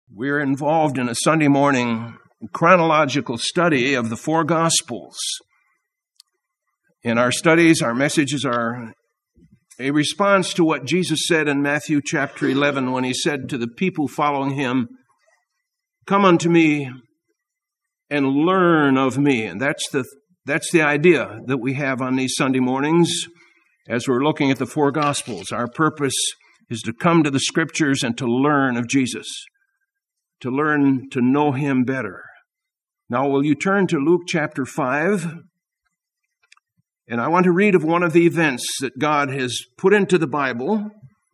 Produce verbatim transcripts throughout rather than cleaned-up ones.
We're involved in a Sunday morning chronological study of the four Gospels. In our studies, our messages are a response to what Jesus said in Matthew chapter eleven when he said to the people following him, "Come unto me and learn of me." And that's the that's the idea that we have on these Sunday mornings as we're looking at the four Gospels. Our purpose is to come to the Scriptures and to learn of Jesus, to learn to know him better. Now, will you turn to Luke chapter five? And I want to read of one of the events that God has put into the Bible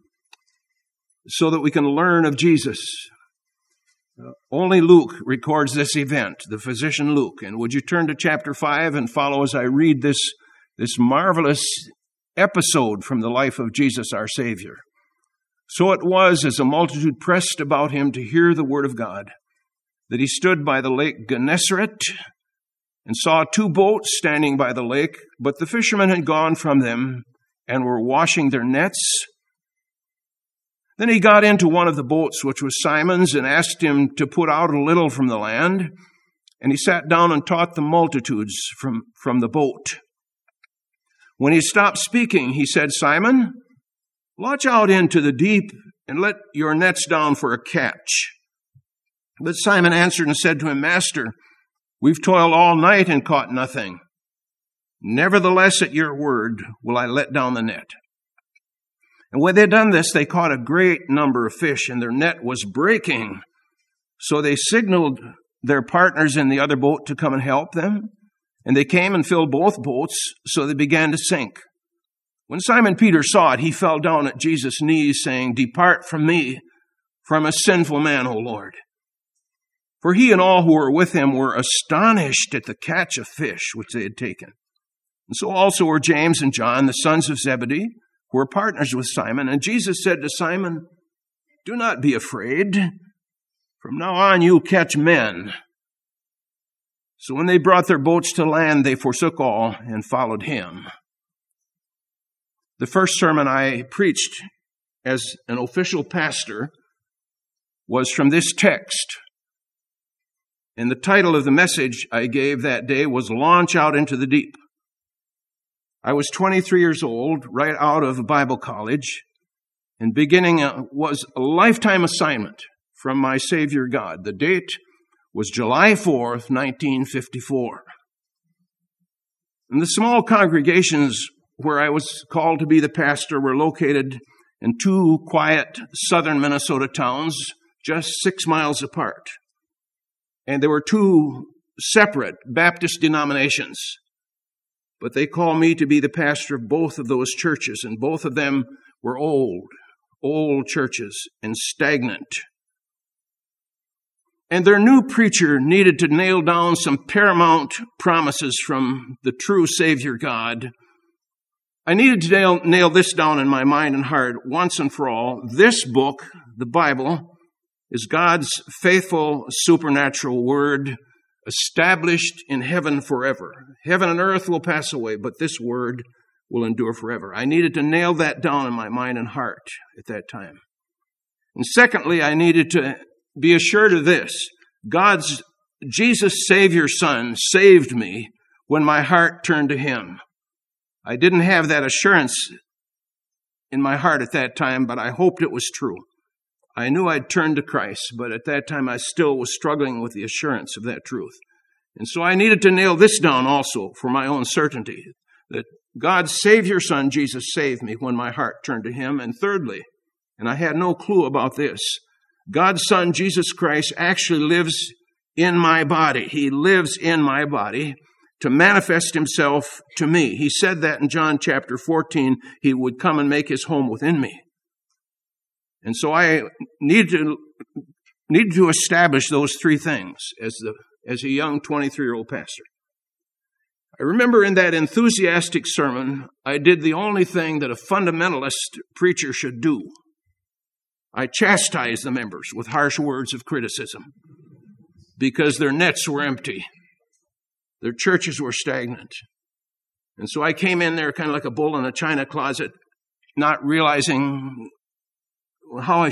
so that we can learn of Jesus. Uh, only Luke records this event, the physician Luke. And would you turn to chapter five and follow as I read this, this marvelous episode from the life of Jesus, our Savior. So it was, as a multitude pressed about him to hear the word of God, that he stood by the lake Gennesaret and saw two boats standing by the lake, but the fishermen had gone from them and were washing their nets. Then he got into one of the boats, which was Simon's, and asked him to put out a little from the land. And he sat down and taught the multitudes from, from the boat. When he stopped speaking, he said, "Simon, launch out into the deep and let your nets down for a catch." But Simon answered and said to him, "Master, we've toiled all night and caught nothing. Nevertheless, at your word will I let down the net." And when they had done this, they caught a great number of fish, and their net was breaking. So they signaled their partners in the other boat to come and help them. And they came and filled both boats, so they began to sink. When Simon Peter saw it, he fell down at Jesus' knees, saying, "Depart from me, for I'm a sinful man, O Lord." For he and all who were with him were astonished at the catch of fish which they had taken. And so also were James and John, the sons of Zebedee, who were partners with Simon. And Jesus said to Simon, "Do not be afraid. From now on you'll catch men." So when they brought their boats to land, they forsook all and followed him. The first sermon I preached as an official pastor was from this text. And the title of the message I gave that day was "Launch Out into the Deep." I was twenty-three years old, right out of Bible college, and beginning a, was a lifetime assignment from my Savior God. The date was July fourth, nineteen fifty-four. And the small congregations where I was called to be the pastor were located in two quiet southern Minnesota towns, just six miles apart. And there were two separate Baptist denominations. But they called me to be the pastor of both of those churches, and both of them were old, old churches and stagnant. And their new preacher needed to nail down some paramount promises from the true Savior God. I needed to nail, nail this down in my mind and heart once and for all. This book, the Bible, is God's faithful supernatural word, established in heaven forever. Heaven and earth will pass away, but this word will endure forever. I needed to nail that down in my mind and heart at that time. And secondly, I needed to be assured of this: God's Jesus Savior Son saved me when my heart turned to him. I didn't have that assurance in my heart at that time, but I hoped it was true. I knew I'd turned to Christ, but at that time I still was struggling with the assurance of that truth. And so I needed to nail this down also for my own certainty, that God's Savior Son, Jesus, saved me when my heart turned to him. And thirdly, and I had no clue about this, God's Son, Jesus Christ, actually lives in my body. He lives in my body to manifest himself to me. He said that in John chapter fourteen, he would come and make his home within me. And so I needed to, needed to establish those three things as the as a young twenty-three-year-old pastor. I remember in that enthusiastic sermon, I did the only thing that a fundamentalist preacher should do. I chastised the members with harsh words of criticism because their nets were empty. Their churches were stagnant. And so I came in there kind of like a bull in a china closet, not realizing how I should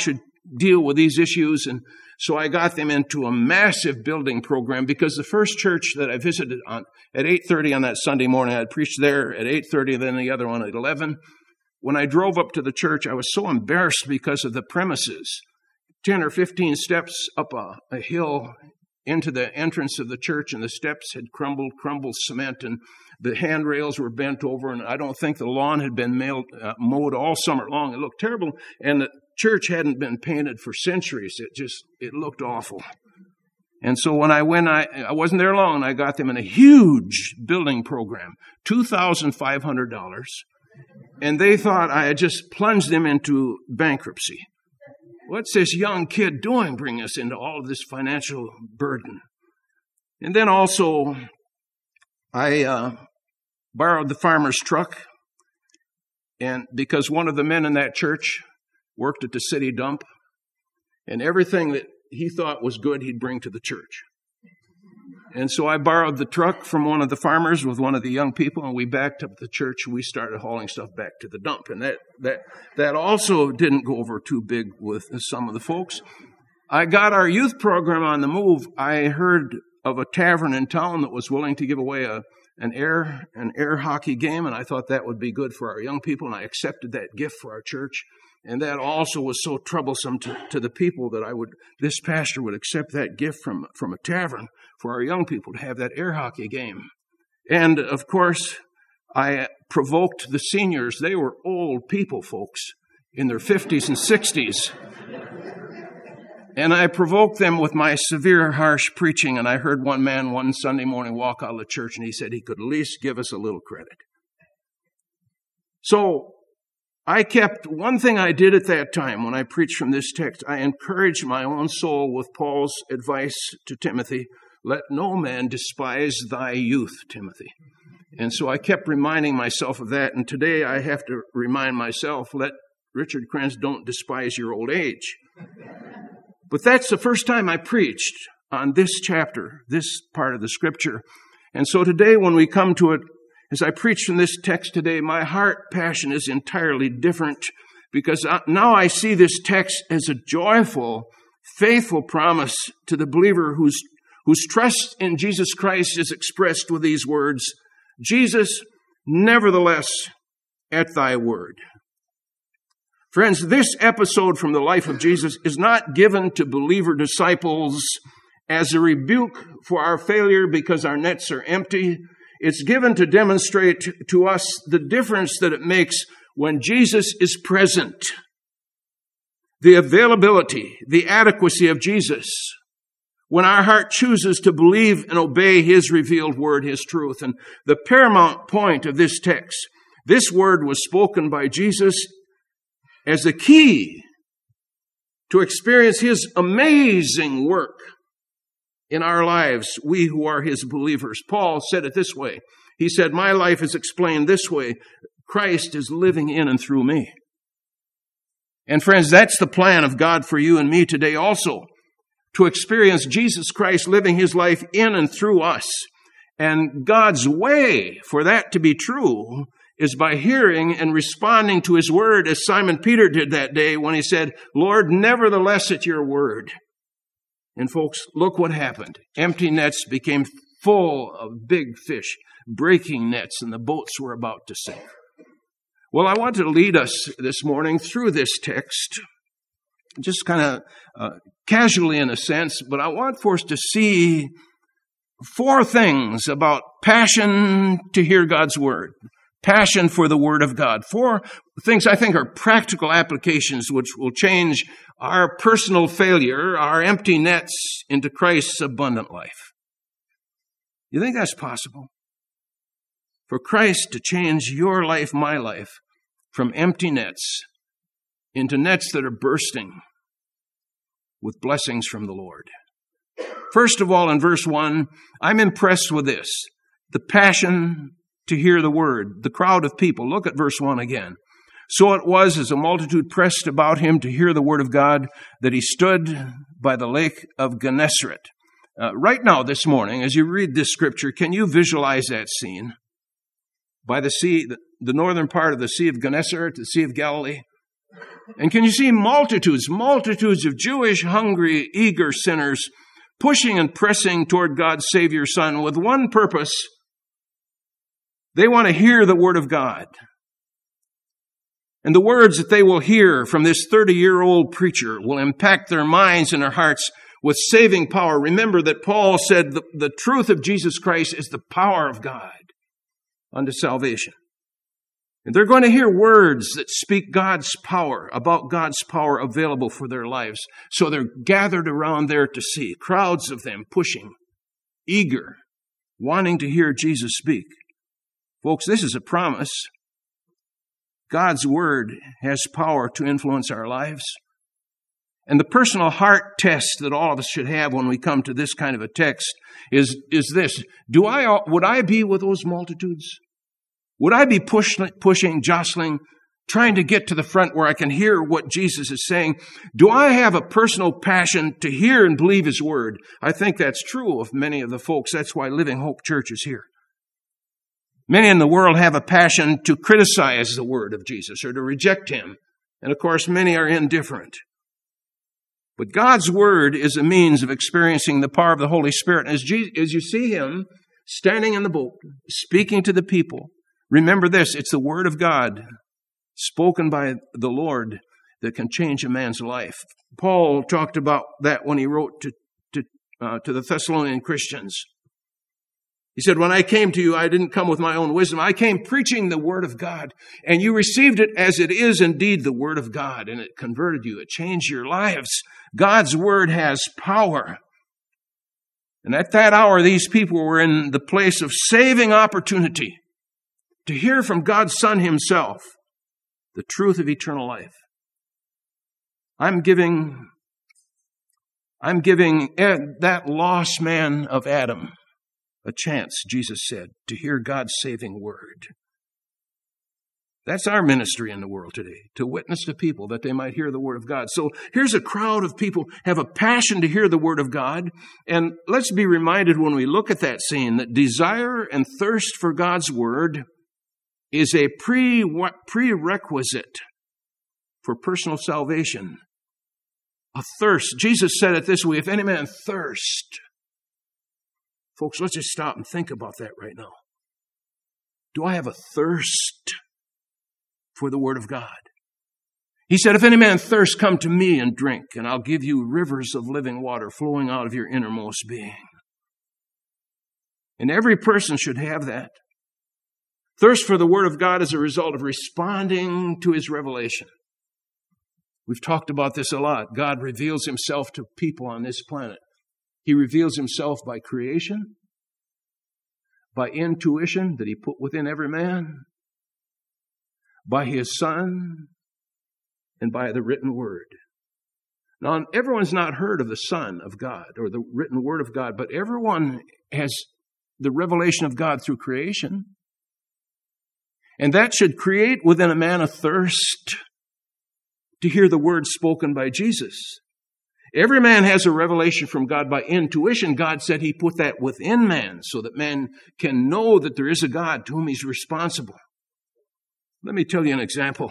deal with these issues. And so I got them into a massive building program, because the first church that I visited on at eight thirty on that Sunday morning, I preached there at eight thirty, then the other one at eleven. When I drove up to the church, I was so embarrassed because of the premises. ten or fifteen steps up a, a hill into the entrance of the church, and the steps had crumbled, crumbled cement, and the handrails were bent over, and I don't think the lawn had been mailed, uh, mowed all summer long. It looked terrible, and the church hadn't been painted for centuries. It just, it looked awful. And so when I went, I, I wasn't there long. I got them in a huge building program, two thousand five hundred dollars, and they thought I had just plunged them into bankruptcy. What's this young kid doing, bringing us into all of this financial burden? And then also, I uh, borrowed the farmer's truck, and because one of the men in that church worked at the city dump, and everything that he thought was good, he'd bring to the church. And so I borrowed the truck from one of the farmers with one of the young people, and we backed up the church, and we started hauling stuff back to the dump. And that that that also didn't go over too big with some of the folks. I got our youth program on the move. I heard of a tavern in town that was willing to give away a an air an air hockey game, and I thought that would be good for our young people, and I accepted that gift for our church. And that also was so troublesome to, to the people that I would, this pastor would accept that gift from, from a tavern for our young people to have that air hockey game. And of course, I provoked the seniors. They were old people, folks, in their fifties and sixties. And I provoked them with my severe, harsh preaching. And I heard one man one Sunday morning walk out of the church, and he said he could at least give us a little credit. So I kept, one thing I did at that time when I preached from this text, I encouraged my own soul with Paul's advice to Timothy, let no man despise thy youth, Timothy. And so I kept reminding myself of that, and today I have to remind myself, let Richard Krenz don't despise your old age. But that's the first time I preached on this chapter, this part of the scripture. And so today when we come to it, as I preach from this text today, my heart passion is entirely different, because now I see this text as a joyful, faithful promise to the believer whose, whose trust in Jesus Christ is expressed with these words, Jesus, nevertheless, at thy word. Friends, this episode from the life of Jesus is not given to believer disciples as a rebuke for our failure because our nets are empty. It's given to demonstrate to us the difference that it makes when Jesus is present. The availability, the adequacy of Jesus. When our heart chooses to believe and obey His revealed word, His truth. And the paramount point of this text, this word was spoken by Jesus as the key to experience His amazing work in our lives, we who are His believers. Paul said it this way. He said, my life is explained this way. Christ is living in and through me. And friends, that's the plan of God for you and me today also, to experience Jesus Christ living His life in and through us. And God's way for that to be true is by hearing and responding to His word, as Simon Peter did that day when he said, Lord, nevertheless at your word. And folks, look what happened. Empty nets became full of big fish, breaking nets, and the boats were about to sink. Well, I want to lead us this morning through this text, just kind of uh, casually in a sense, but I want for us to see four things about passion to hear God's word, passion for the word of God. Four things I think are practical applications which will change our personal failure, our empty nets, into Christ's abundant life. You think that's possible? For Christ to change your life, my life, from empty nets into nets that are bursting with blessings from the Lord. First of all, in verse one, I'm impressed with this, the passion to hear the word, the crowd of people. Look at verse one again. So it was, as a multitude pressed about him to hear the word of God, that he stood by the lake of Gennesaret. Uh, right now, this morning, as you read this scripture, can you visualize that scene? By the sea, the, the northern part of the Sea of Gennesaret, the Sea of Galilee. And can you see multitudes, multitudes of Jewish, hungry, eager sinners pushing and pressing toward God's Savior Son with one purpose? They want to hear the Word of God. And the words that they will hear from this thirty-year-old preacher will impact their minds and their hearts with saving power. Remember that Paul said the, the truth of Jesus Christ is the power of God unto salvation. And they're going to hear words that speak God's power, about God's power available for their lives. So they're gathered around there to see, crowds of them pushing, eager, wanting to hear Jesus speak. Folks, this is a promise. God's Word has power to influence our lives. And the personal heart test that all of us should have when we come to this kind of a text is, is this. Do I, would I be with those multitudes? Would I be push, pushing, jostling, trying to get to the front where I can hear what Jesus is saying? Do I have a personal passion to hear and believe His Word? I think that's true of many of the folks. That's why Living Hope Church is here. Many in the world have a passion to criticize the Word of Jesus or to reject Him. And of course, many are indifferent. But God's Word is a means of experiencing the power of the Holy Spirit. As, Jesus, as you see Him standing in the boat, speaking to the people, remember this, it's the Word of God spoken by the Lord that can change a man's life. Paul talked about that when he wrote to, to, uh, to the Thessalonian Christians. He said, when I came to you, I didn't come with my own wisdom. I came preaching the Word of God, and you received it as it is indeed the Word of God, and it converted you. It changed your lives. God's Word has power. And at that hour, these people were in the place of saving opportunity to hear from God's Son Himself the truth of eternal life. I'm giving, I'm giving that lost man of Adam a chance, Jesus said, to hear God's saving Word. That's our ministry in the world today, to witness to people that they might hear the Word of God. So here's a crowd of people have a passion to hear the Word of God. And let's be reminded when we look at that scene that desire and thirst for God's Word is a pre prerequisite for personal salvation. A thirst. Jesus said it this way, if any man thirst. Folks, let's just stop and think about that right now. Do I have a thirst for the Word of God? He said, if any man thirst, come to me and drink, and I'll give you rivers of living water flowing out of your innermost being. And every person should have that. Thirst for the Word of God is a result of responding to His revelation. We've talked about this a lot. God reveals Himself to people on this planet. He reveals Himself by creation, by intuition that He put within every man, by His Son, and by the written Word. Now, everyone's not heard of the Son of God or the written Word of God, but everyone has the revelation of God through creation. And that should create within a man a thirst to hear the Word spoken by Jesus. Every man has a revelation from God by intuition. God said He put that within man so that man can know that there is a God to whom he's responsible. Let me tell you an example.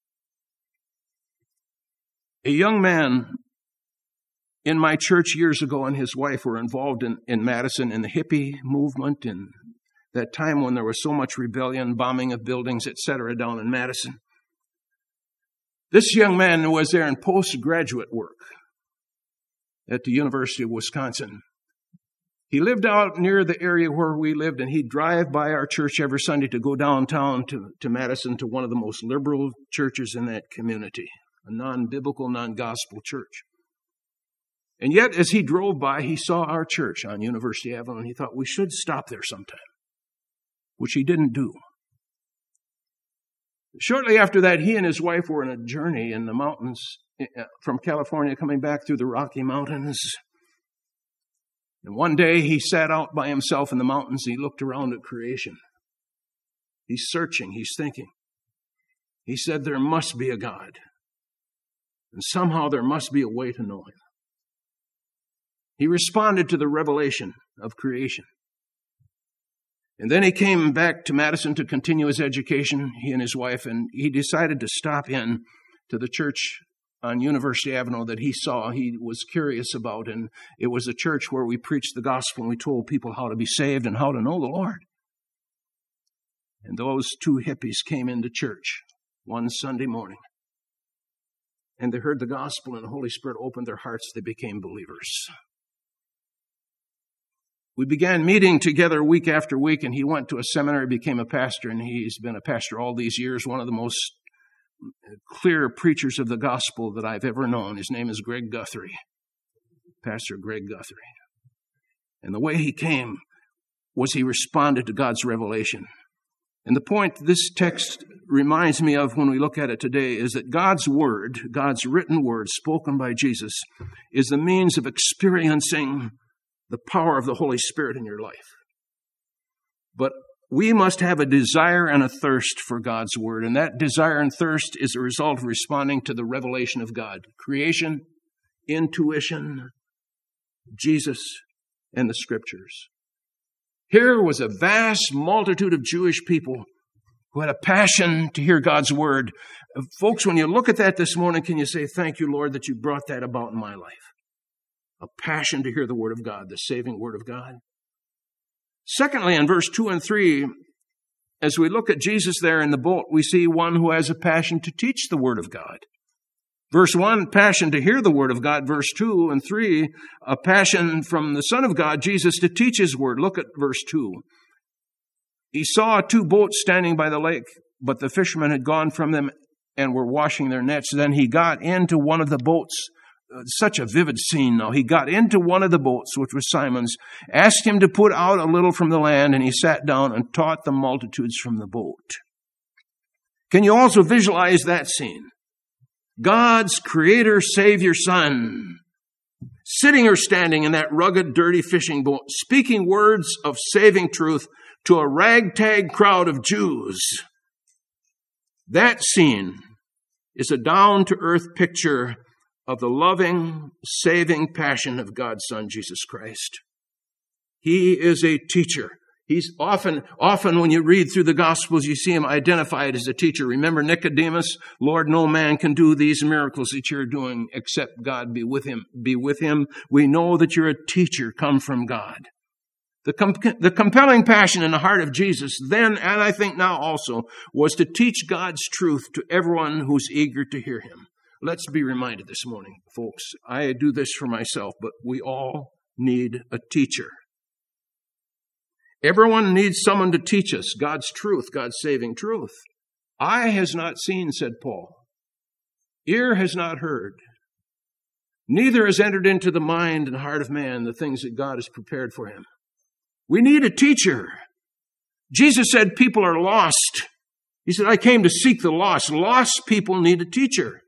A young man in my church years ago and his wife were involved in, in Madison in the hippie movement in that time when there was so much rebellion, bombing of buildings, et cetera, down in Madison. This young man was there in postgraduate work at the University of Wisconsin. He lived out near the area where we lived, and he'd drive by our church every Sunday to go downtown to, to Madison to one of the most liberal churches in that community, a non-biblical, non-gospel church. And yet, as he drove by, he saw our church on University Avenue, and he thought, we should stop there sometime, which he didn't do. Shortly after that, he and his wife were on a journey in the mountains from California, coming back through the Rocky Mountains. And one day he sat out by himself in the mountains. He looked around at creation. He's searching. He's thinking. He said, there must be a God. And somehow there must be a way to know Him. He responded to the revelation of creation. And then he came back to Madison to continue his education, he and his wife, and he decided to stop in to the church on University Avenue that he saw, he was curious about. And it was a church where we preached the gospel and we told people how to be saved and how to know the Lord. And those two hippies came into church one Sunday morning. And they heard the gospel and the Holy Spirit opened their hearts. They became believers. We began meeting together week after week, and he went to a seminary, became a pastor, and he's been a pastor all these years, one of the most clear preachers of the gospel that I've ever known. His name is Greg Guthrie, Pastor Greg Guthrie. And the way he came was he responded to God's revelation. And the point this text reminds me of when we look at it today is that God's word, God's written word spoken by Jesus, is the means of experiencing the power of the Holy Spirit in your life. But we must have a desire and a thirst for God's word, and that desire and thirst is a result of responding to the revelation of God. Creation, intuition, Jesus, and the Scriptures. Here was a vast multitude of Jewish people who had a passion to hear God's word. Folks, when you look at that this morning, can you say, thank you, Lord, that you brought that about in my life? A passion to hear the word of God, the saving word of God. Secondly, in verse two and three, as we look at Jesus there in the boat, we see one who has a passion to teach the word of God. Verse one, passion to hear the word of God. Verse two and three, a passion from the Son of God, Jesus, to teach his word. Look at verse two. He saw two boats standing by the lake, but the fishermen had gone from them and were washing their nets. Then he got into one of the boats. Such a vivid scene now. He got into one of the boats, which was Simon's, asked him to put out a little from the land, and he sat down and taught the multitudes from the boat. Can you also visualize that scene? God's creator, savior, son, sitting or standing in that rugged, dirty fishing boat, speaking words of saving truth to a ragtag crowd of Jews. That scene is a down-to-earth picture of the loving, saving passion of God's Son, Jesus Christ. He is a teacher. He's often, often when you read through the Gospels, you see him identified as a teacher. Remember Nicodemus? Lord, no man can do these miracles that you're doing except God be with him. Be with him. We know that you're a teacher come from God. The, com- the compelling passion in the heart of Jesus then, and I think now also, was to teach God's truth to everyone who's eager to hear him. Let's be reminded this morning, folks. I do this for myself, but we all need a teacher. Everyone needs someone to teach us God's truth, God's saving truth. Eye has not seen, said Paul. Ear has not heard. Neither has entered into the mind and heart of man the things that God has prepared for him. We need a teacher. Jesus said people are lost. He said, I came to seek the lost. Lost people need a teacher.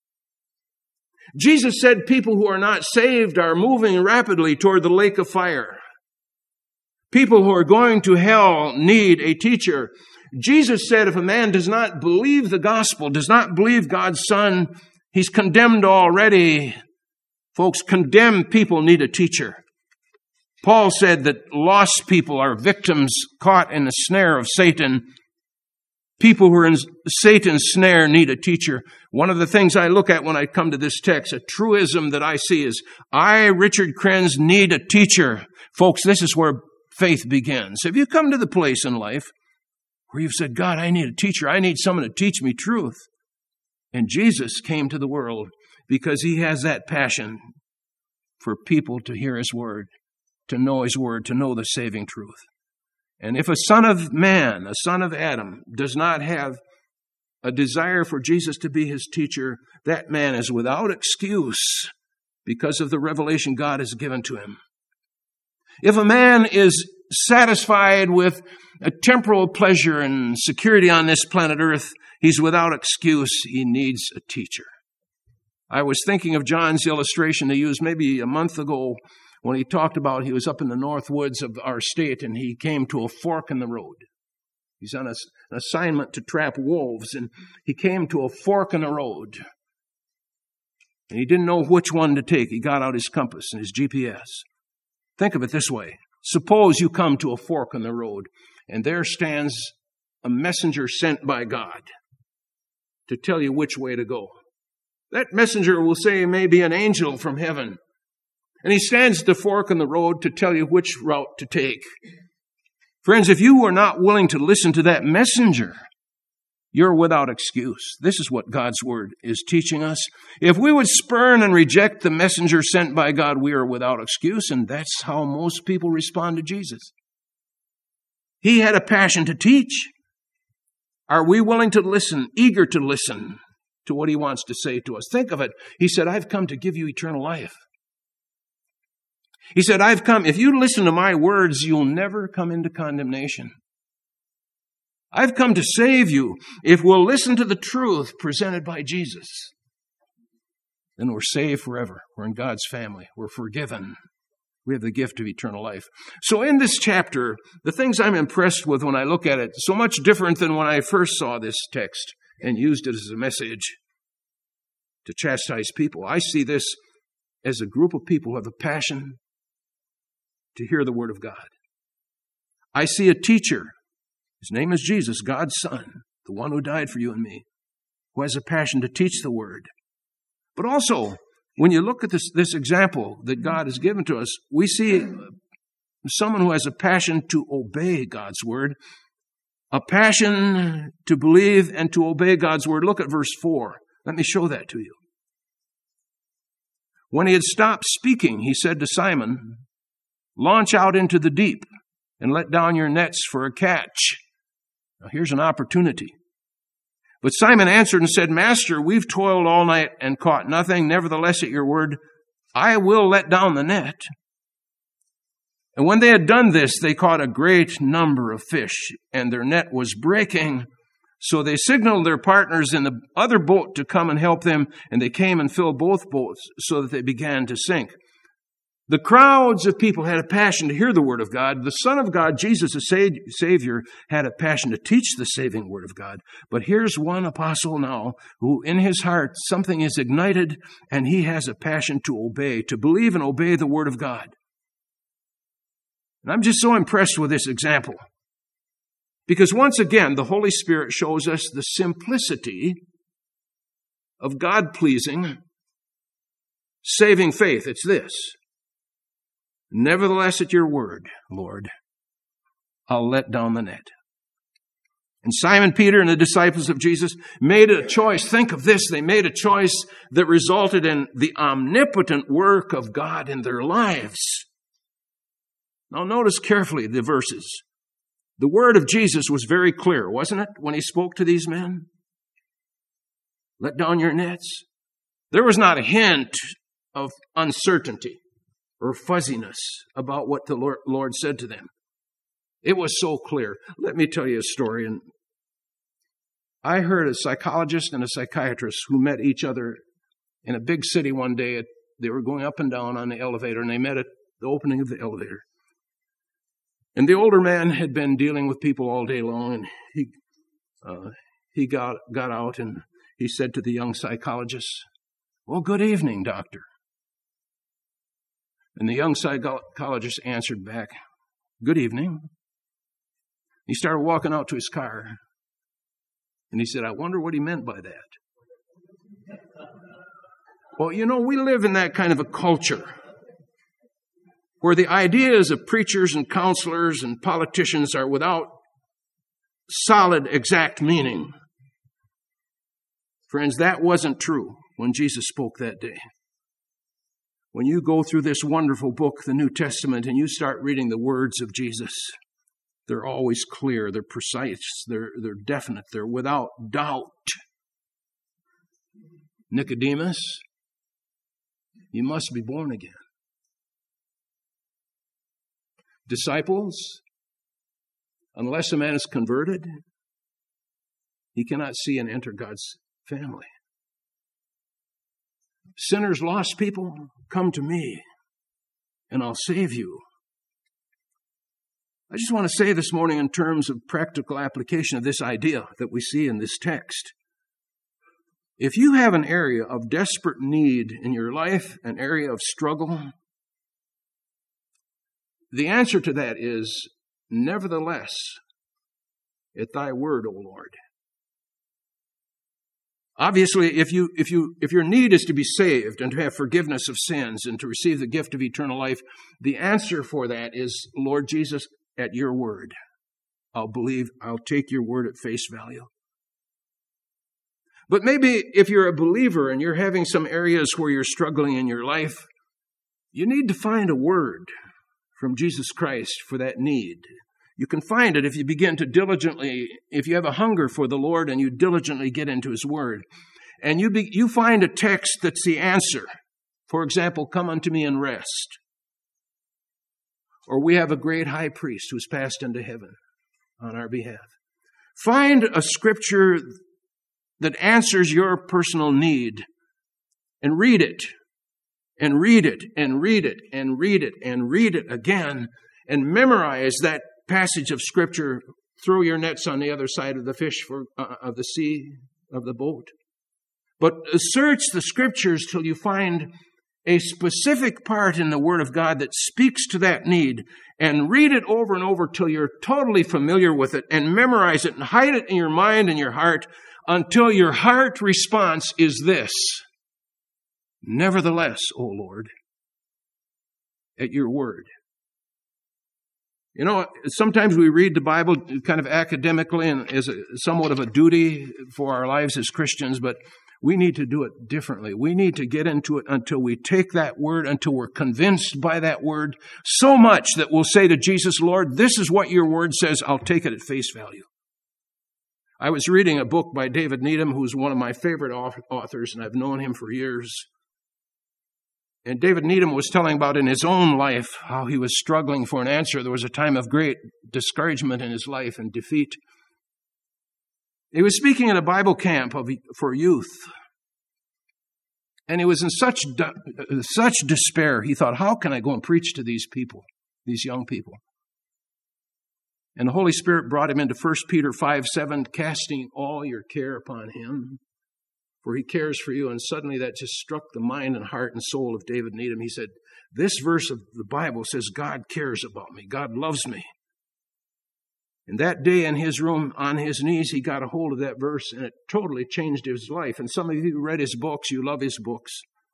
Jesus said people who are not saved are moving rapidly toward the lake of fire. People who are going to hell need a teacher. Jesus said if a man does not believe the gospel, does not believe God's Son, he's condemned already. Folks, condemned people need a teacher. Paul said that lost people are victims caught in the snare of Satan. People who are in Satan's snare need a teacher. One of the things I look at when I come to this text, a truism that I see is, I, Richard Krenz, need a teacher. Folks, this is where faith begins. Have you come to the place in life where you've said, God, I need a teacher. I need someone to teach me truth. And Jesus came to the world because he has that passion for people to hear his word, to know his word, to know the saving truth. And if a son of man, a son of Adam, does not have a desire for Jesus to be his teacher, that man is without excuse because of the revelation God has given to him. If a man is satisfied with a temporal pleasure and security on this planet Earth, he's without excuse. He needs a teacher. I was thinking of John's illustration he used maybe a month ago when he talked about he was up in the north woods of our state and he came to a fork in the road. He's on a, an assignment to trap wolves, and he came to a fork in the road. And he didn't know which one to take. He got out his compass and his G P S. Think of it this way. Suppose you come to a fork in the road, and there stands a messenger sent by God to tell you which way to go. That messenger will say may be an angel from heaven. And he stands at the fork in the road to tell you which route to take. Friends, if you are not willing to listen to that messenger, you're without excuse. This is what God's word is teaching us. If we would spurn and reject the messenger sent by God, we are without excuse, and that's how most people respond to Jesus. He had a passion to teach. Are we willing to listen, eager to listen to what he wants to say to us? Think of it. He said, I've come to give you eternal life. He said, I've come, if you listen to my words, you'll never come into condemnation. I've come to save you. If we'll listen to the truth presented by Jesus, then we're saved forever. We're in God's family. We're forgiven. We have the gift of eternal life. So in this chapter, the things I'm impressed with when I look at it, so much different than when I first saw this text and used it as a message to chastise people. I see this as a group of people who have a passion to hear the word of God. I see a teacher. His name is Jesus, God's Son, the one who died for you and me, who has a passion to teach the word. But also, when you look at this, this example that God has given to us, we see someone who has a passion to obey God's word, a passion to believe and to obey God's word. Look at verse four. Let me show that to you. When he had stopped speaking, he said to Simon, launch out into the deep and let down your nets for a catch. Now here's an opportunity. But Simon answered and said, Master, we've toiled all night and caught nothing. Nevertheless, at your word, I will let down the net. And when they had done this, they caught a great number of fish, and their net was breaking. So they signaled their partners in the other boat to come and help them, and they came and filled both boats so that they began to sink. The crowds of people had a passion to hear the word of God. The Son of God, Jesus, the Savior, had a passion to teach the saving word of God. But here's one apostle now who in his heart something is ignited, and he has a passion to obey, to believe and obey the word of God. And I'm just so impressed with this example. Because once again, the Holy Spirit shows us the simplicity of God-pleasing, saving faith. It's this. Nevertheless, at your word, Lord, I'll let down the net. And Simon Peter and the disciples of Jesus made a choice. Think of this. They made a choice that resulted in the omnipotent work of God in their lives. Now notice carefully the verses. The word of Jesus was very clear, wasn't it, when he spoke to these men? Let down your nets. There was not a hint of uncertainty or fuzziness about what the Lord, Lord said to them. It was so clear. Let me tell you a story. And I heard a psychologist and a psychiatrist who met each other in a big city one day. They were going up and down on the elevator, and they met at the opening of the elevator. And the older man had been dealing with people all day long, and he uh, he got got out, and he said to the young psychologist, well, good evening, doctor. And the young psychologist answered back, good evening. He started walking out to his car. And he said, I wonder what he meant by that. Well, you know, we live in that kind of a culture where the ideas of preachers and counselors and politicians are without solid, exact meaning. Friends, that wasn't true when Jesus spoke that day. When you go through this wonderful book, the New Testament, and you start reading the words of Jesus, they're always clear, they're precise, they're, they're definite, they're without doubt. Nicodemus, you must be born again. Disciples, unless a man is converted, he cannot see and enter God's family. Sinners, lost people, come to me, and I'll save you. I just want to say this morning in terms of practical application of this idea that we see in this text. If you have an area of desperate need in your life, an area of struggle, the answer to that is, nevertheless, at thy word, O Lord, Obviously, if you if you if your need is to be saved and to have forgiveness of sins and to receive the gift of eternal life, the answer for that is, Lord Jesus, at your word. I'll believe, I'll take your word at face value. But maybe if you're a believer and you're having some areas where you're struggling in your life, you need to find a word from Jesus Christ for that need. You can find it if you begin to diligently, if you have a hunger for the Lord and you diligently get into his word. And you be, you find a text that's the answer. For example, come unto me and rest. Or we have a great high priest who's passed into heaven on our behalf. Find a scripture that answers your personal need and read it and read it and read it and read it and read it again and memorize that passage of scripture. Throw your nets on the other side of the fish for uh, of the sea, of the boat. But search the scriptures till you find a specific part in the Word of God that speaks to that need, and read it over and over till you're totally familiar with it, and memorize it and hide it in your mind and your heart until your heart response is this: nevertheless, O Lord, at your word. You know, sometimes we read the Bible kind of academically and as a, somewhat of a duty for our lives as Christians, but we need to do it differently. We need to get into it until we take that word, until we're convinced by that word so much that we'll say to Jesus, Lord, this is what your word says. I'll take it at face value. I was reading a book by David Needham, who's one of my favorite authors, and I've known him for years. And David Needham was telling about in his own life how he was struggling for an answer. There was a time of great discouragement in his life and defeat. He was speaking at a Bible camp of, for youth. And he was in such, such despair. He thought, how can I go and preach to these people, these young people? And the Holy Spirit brought him into First Peter five seven, casting all your care upon him, for he cares for you. And suddenly that just struck the mind and heart and soul of David Needham. He said, this verse of the Bible says God cares about me. God loves me. And that day in his room, on his knees, he got a hold of that verse, and it totally changed his life. And some of you who read his books, you love his books.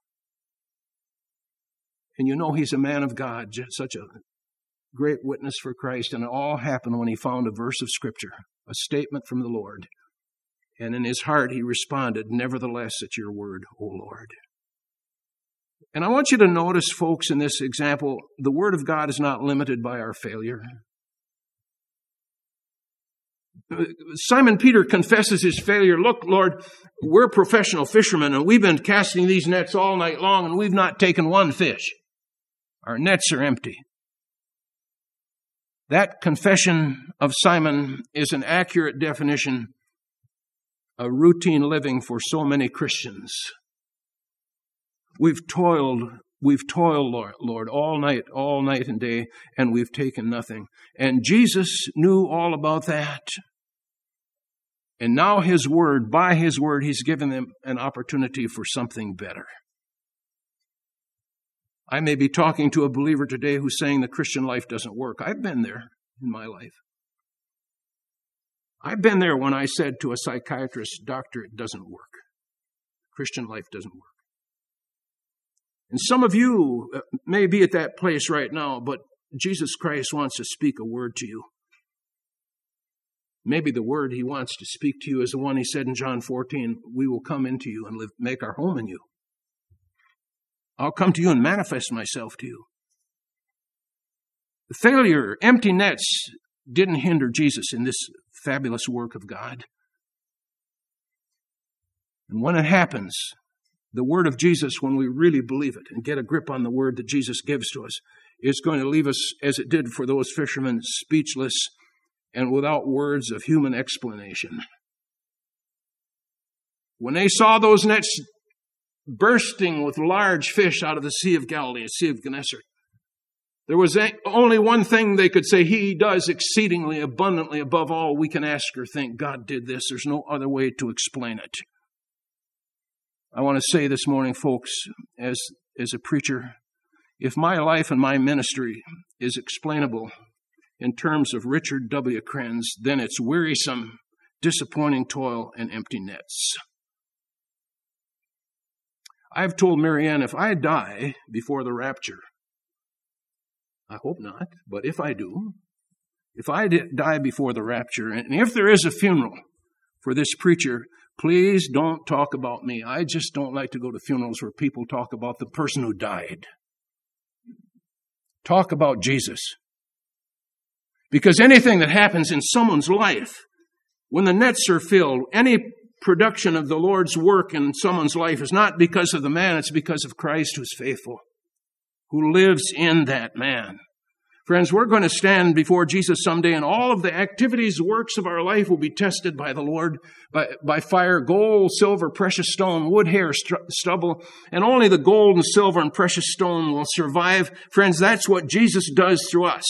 And you know he's a man of God, such a great witness for Christ. And it all happened when he found a verse of Scripture, a statement from the Lord. And in his heart, he responded, nevertheless, at your word, O Lord. And I want you to notice, folks, in this example, the word of God is not limited by our failure. Simon Peter confesses his failure. Look, Lord, we're professional fishermen, and we've been casting these nets all night long, and we've not taken one fish. Our nets are empty. That confession of Simon is an accurate definition of routine living for so many Christians. We've toiled, we've toiled, Lord, Lord, all night, all night and day, and we've taken nothing. And Jesus knew all about that. And now his word, by his word, he's given them an opportunity for something better. I may be talking to a believer today who's saying the Christian life doesn't work. I've been there in my life. I've been there when I said to a psychiatrist, doctor, it doesn't work. Christian life doesn't work. And some of you may be at that place right now, but Jesus Christ wants to speak a word to you. Maybe the word he wants to speak to you is the one he said in John fourteen, we will come into you and live, make our home in you. I'll come to you and manifest myself to you. The failure, empty nets, didn't hinder Jesus in this fabulous work of God. And when it happens, the word of Jesus, when we really believe it and get a grip on the word that Jesus gives to us, is going to leave us, as it did for those fishermen, speechless and without words of human explanation. When they saw those nets bursting with large fish out of the Sea of Galilee, the Sea of Gennesaret, there was only one thing they could say: he does exceedingly abundantly above all we can ask or think. God did this. There's no other way to explain it. I want to say this morning, folks, as, as a preacher, if my life and my ministry is explainable in terms of Richard W. Krenz, then it's wearisome, disappointing toil and empty nets. I've told Marianne, if I die before the rapture, I hope not, but if I do, if I die before the rapture, and if there is a funeral for this preacher, please don't talk about me. I just don't like to go to funerals where people talk about the person who died. Talk about Jesus. Because anything that happens in someone's life, when the nets are filled, any production of the Lord's work in someone's life is not because of the man, it's because of Christ who's faithful, who lives in that man. Friends, we're going to stand before Jesus someday, and all of the activities, works of our life will be tested by the Lord, by, by fire, gold, silver, precious stone, wood, hair, st- stubble, and only the gold and silver and precious stone will survive. Friends, that's what Jesus does through us.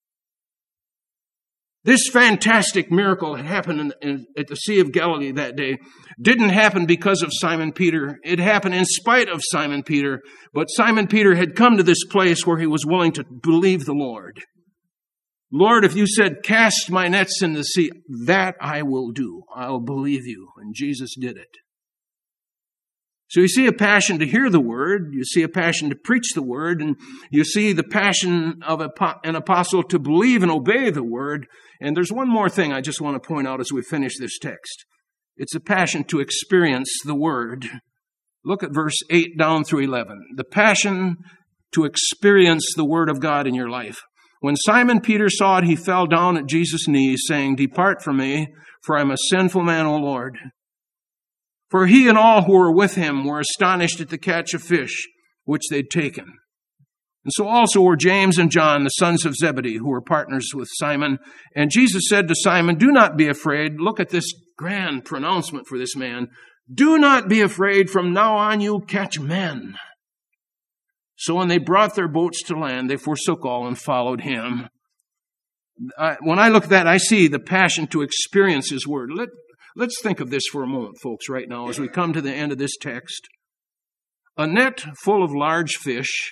This fantastic miracle that happened in, in, at the Sea of Galilee that day didn't happen because of Simon Peter. It happened in spite of Simon Peter. But Simon Peter had come to this place where he was willing to believe the Lord. Lord, if you said, cast my nets in the sea, that I will do. I'll believe you. And Jesus did it. So you see a passion to hear the word, you see a passion to preach the word, and you see the passion of an apostle to believe and obey the word. And there's one more thing I just want to point out as we finish this text. It's a passion to experience the word. Look at verse eight down through eleven. The passion to experience the word of God in your life. When Simon Peter saw it, he fell down at Jesus' knees, saying, depart from me, for I am a sinful man, O Lord. For he and all who were with him were astonished at the catch of fish which they'd taken. And so also were James and John, the sons of Zebedee, who were partners with Simon. And Jesus said to Simon, do not be afraid. Look at this grand pronouncement for this man. Do not be afraid. From now on you'll catch men. So when they brought their boats to land, they forsook all and followed him. I, when I look at that, I see the passion to experience his word. Let Let's think of this for a moment, folks, right now, as we come to the end of this text. A net full of large fish,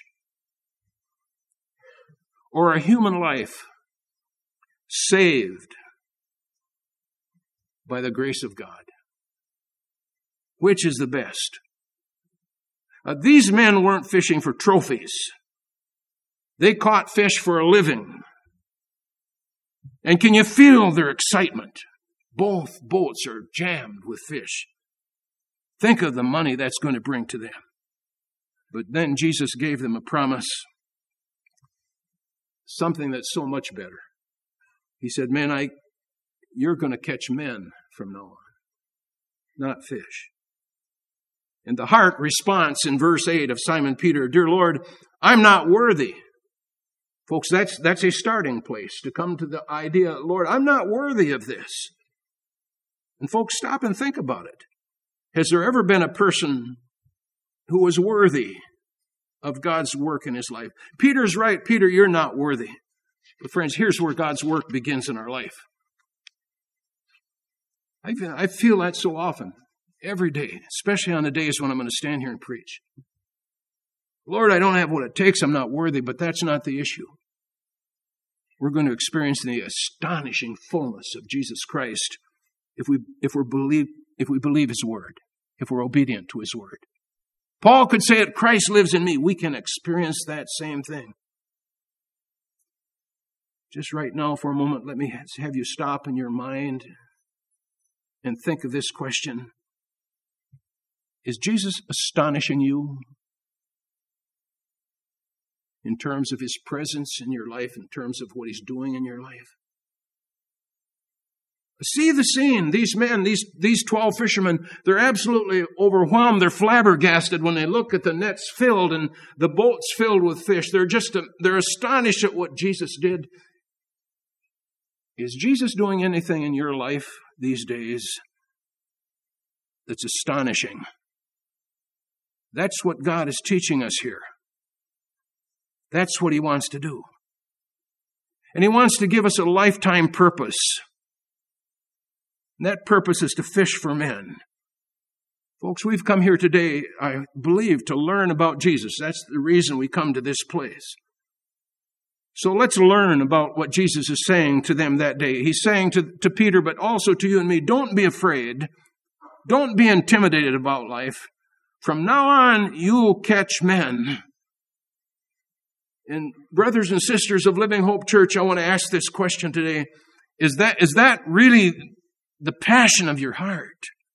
or a human life saved by the grace of God. Which is the best? Uh, these men weren't fishing for trophies. They caught fish for a living. And can you feel their excitement? Both boats are jammed with fish. Think of the money that's going to bring to them. But then Jesus gave them a promise, something that's so much better. He said, man, I, you're going to catch men from now on, not fish. And the heart response in verse eight of Simon Peter, dear Lord, I'm not worthy. Folks, that's, that's a starting place to come to the idea, Lord, I'm not worthy of this. And folks, stop and think about it. Has there ever been a person who was worthy of God's work in his life? Peter's right. Peter, you're not worthy. But friends, here's where God's work begins in our life. I feel, I feel that so often, every day, especially on the days when I'm going to stand here and preach. Lord, I don't have what it takes. I'm not worthy, but that's not the issue. We're going to experience the astonishing fullness of Jesus Christ If we if we believe if we believe his word, if we're obedient to his word. Paul could say it, Christ lives in me. We can experience that same thing. Just right now for a moment, let me have you stop in your mind and think of this question. Is Jesus astonishing you in terms of his presence in your life, in terms of what he's doing in your life? See the scene. These men, these, these twelve fishermen, they're absolutely overwhelmed. They're flabbergasted when they look at the nets filled and the boats filled with fish. They're just, they're astonished at what Jesus did. Is Jesus doing anything in your life these days that's astonishing? That's what God is teaching us here. That's what he wants to do. And he wants to give us a lifetime purpose. And that purpose is to fish for men. Folks, we've come here today, I believe, to learn about Jesus. That's the reason we come to this place. So let's learn about what Jesus is saying to them that day. He's saying to, to Peter, but also to you and me, don't be afraid. Don't be intimidated about life. From now on, you'll catch men. And brothers and sisters of Living Hope Church, I want to ask this question today. Is that, is that really the passion of your heart?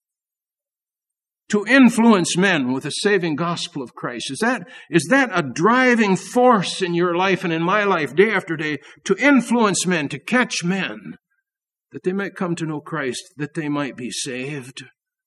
To influence men with the saving gospel of Christ. Is that, is that a driving force in your life and in my life day after day to influence men, to catch men, that they might come to know Christ, that they might be saved?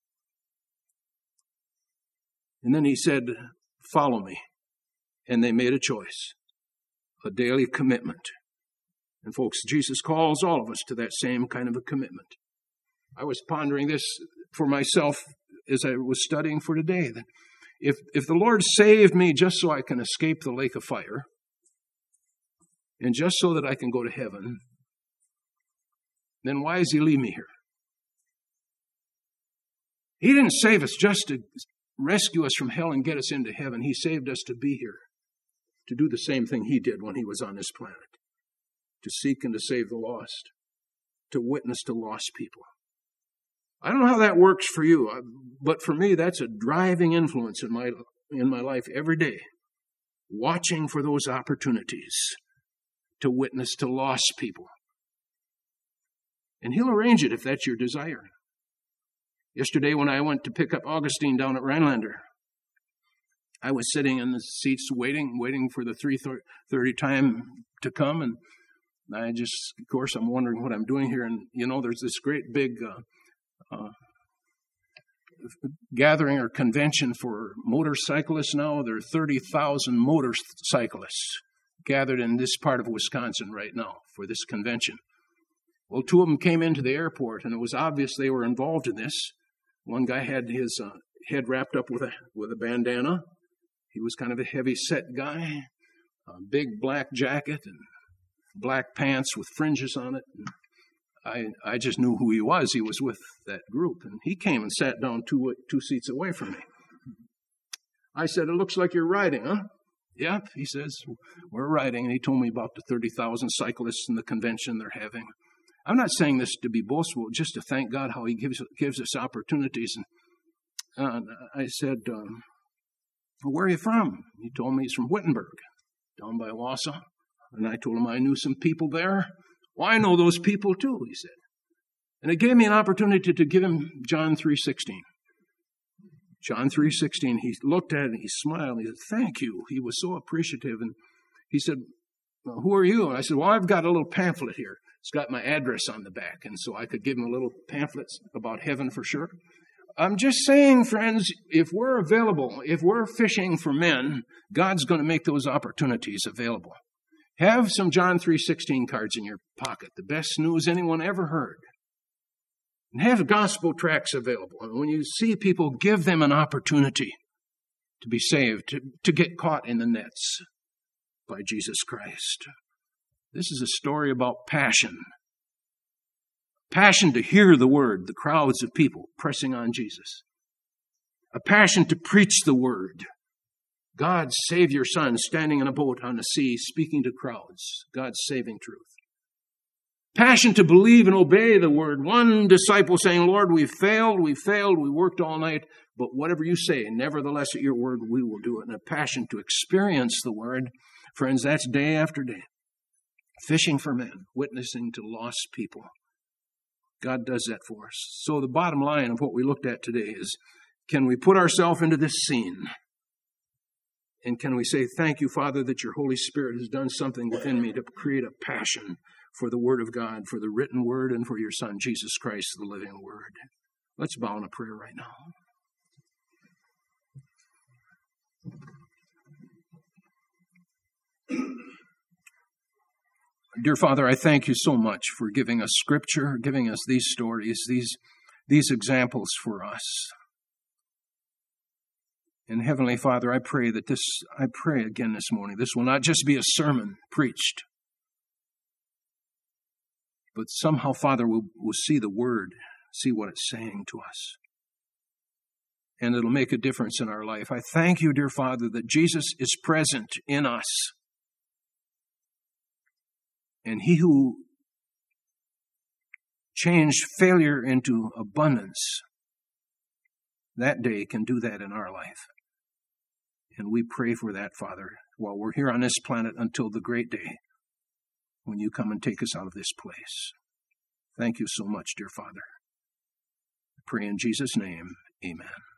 And then he said, follow me. And they made a choice, a daily commitment. And folks, Jesus calls all of us to that same kind of a commitment. I was pondering this for myself as I was studying for today, that if, if the Lord saved me just so I can escape the lake of fire, and just so that I can go to heaven, then why does he leave me here? He didn't save us just to rescue us from hell and get us into heaven. He saved us to be here, to do the same thing he did when he was on this planet, to seek and to save the lost, to witness to lost people. I don't know how that works for you, but for me, that's a driving influence in my in my life every day, watching for those opportunities to witness to lost people. And he'll arrange it if that's your desire. Yesterday, when I went to pick up Augustine down at Rhinelander, I was sitting in the seats waiting, waiting for the three thirty time to come, and I just, of course, I'm wondering what I'm doing here. And, you know, there's this great big uh, Uh, gathering or convention for motorcyclists now. There are thirty thousand motorcyclists gathered in this part of Wisconsin right now for this convention. Well, two of them came into the airport, and it was obvious they were involved in this. One guy had his uh, head wrapped up with a with a bandana. He was kind of a heavy-set guy, a big black jacket and black pants with fringes on it. And I, I just knew who he was. He was with that group. And he came and sat down two two seats away from me. I said, it looks like you're riding, huh? Yep, he says, we're riding. And he told me about the thirty thousand cyclists in the convention they're having. I'm not saying this to be boastful, just to thank God how he gives, gives us opportunities. And uh, I said, um, where are you from? He told me he's from Wittenberg, down by Wausau. And I told him I knew some people there. Well, I know those people too, he said. And it gave me an opportunity to give him John three sixteen. John three sixteen, he looked at it and he smiled. He said, thank you. He was so appreciative. And he said, well, who are you? And I said, well, I've got a little pamphlet here. It's got my address on the back. And so I could give him a little pamphlet about heaven for sure. I'm just saying, friends, if we're available, if we're fishing for men, God's going to make those opportunities available. Have some John three sixteen cards in your pocket, the best news anyone ever heard. And have gospel tracts available. And when you see people, give them an opportunity to be saved, to, to get caught in the nets by Jesus Christ. This is a story about passion. Passion to hear the word, the crowds of people pressing on Jesus. A passion to preach the word. God's Savior Son standing in a boat on the sea, speaking to crowds. God's saving truth. Passion to believe and obey the word. One disciple saying, Lord, we've failed, we've failed, we worked all night, but whatever you say, nevertheless at your word, we will do it. And a passion to experience the word. Friends, that's day after day. Fishing for men, witnessing to lost people. God does that for us. So the bottom line of what we looked at today is, can we put ourselves into this scene? And can we say, thank you, Father, that your Holy Spirit has done something within me to create a passion for the Word of God, for the written Word, and for your Son, Jesus Christ, the living Word. Let's bow in a prayer right now. Dear Father, I thank you so much for giving us Scripture, giving us these stories, these, these examples for us. And Heavenly Father, I pray that this, I pray again this morning, this will not just be a sermon preached, but somehow, Father, we'll, we'll see the Word, see what it's saying to us. And it'll make a difference in our life. I thank you, dear Father, that Jesus is present in us. And he who changed failure into abundance, that day can do that in our life. And we pray for that, Father, while we're here on this planet until the great day when you come and take us out of this place. Thank you so much, dear Father. I pray in Jesus' name, amen.